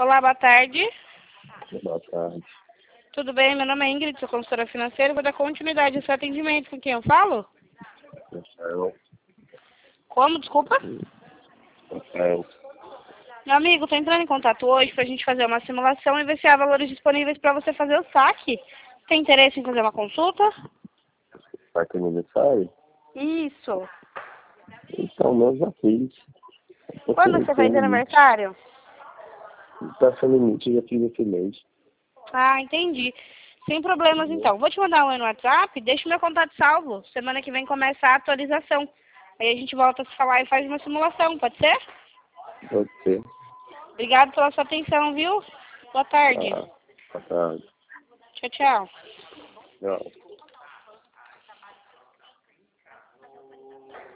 Olá, boa tarde. Boa tarde. Tudo bem? Meu nome é Ingrid, sou consultora financeira. Vou dar continuidade ao seu atendimento. Com quem eu falo? Rafael. Como? Desculpa? Rafael. Meu amigo, tô entrando em contato hoje pra gente fazer uma simulação e ver se há valores disponíveis para você fazer o saque. Tem interesse em fazer uma consulta? Saque aniversário? Isso. Então, eu já fiz. Quando você fez aniversário? Tá sem limite, já fiz esse mês. Ah, entendi. Sem problemas, então. Vou te mandar um oi no WhatsApp, deixa o meu contato salvo. Semana que vem começa a atualização. Aí a gente volta a se falar e faz uma simulação, pode ser? Pode ser. Obrigado pela sua atenção, viu? Boa tarde. Boa tarde. Tchau, tchau. Tchau.